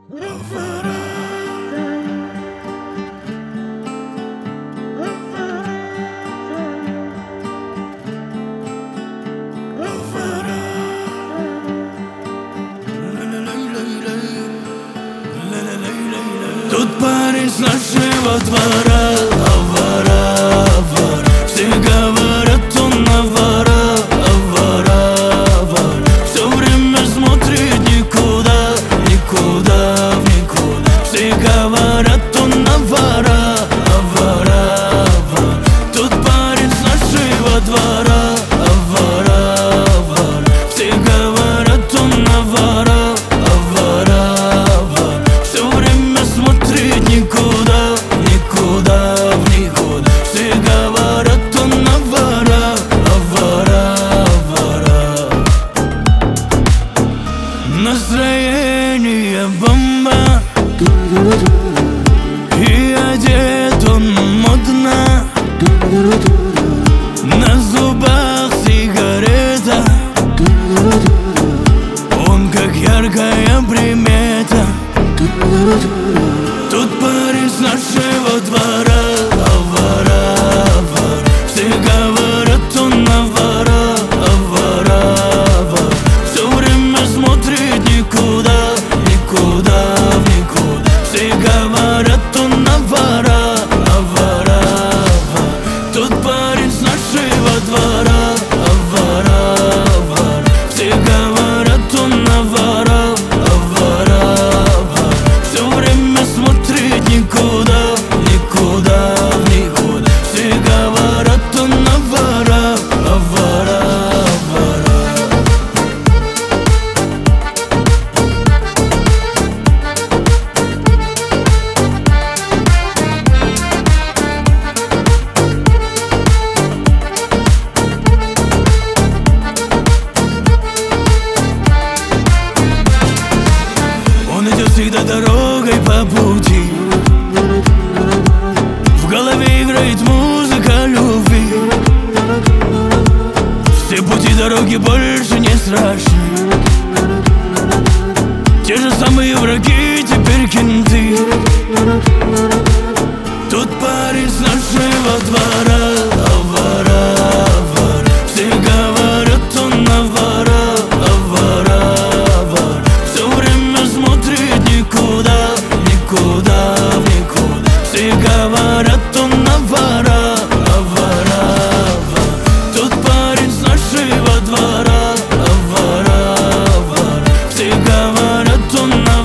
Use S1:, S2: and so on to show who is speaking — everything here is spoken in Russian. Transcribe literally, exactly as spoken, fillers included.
S1: Тут парень с нашего двора, авара, авара. Все говорят, он авара, авара, авара. Все время смотрит никуда, никуда, в никуда. Все говорят, он авара, авара, авара. Тут парень с нашего двора, авара, авара. Все говорят, он авара, авара, авара. Все время смотрит никуда, никуда, в никуда. Все говорят, он авара, авара, авара. Настроение бомба, и одет он модно. На зубах сигарета, он как яркая примета. Тут парень с нашего двора, авара, авара. Все говорят, он авара, авара, авара. Все время смотрит никуда, никуда, в никуда. Все говорят, он авара, авара, авара. Тут парень с нашего двора, авара, авара. Все говорят, он авара, авара, авара. Все время смотрит никуда, никуда, в никуда. Все говорят, он авара, авара, авара. Он идет всегда дорогой по пути. В голове играет музыка любви. Все пути дороги больше не страшны. Те же самые враги, теперь кенты. Тут парень с нашего двора, авара, авара. Все говорят, он авара, авара, авара. Все время смотрит никуда, никуда, в никуда. Все говорят, он авара, авара, авара. Тут парень с нашего двора, авара, авара. Все говорят, он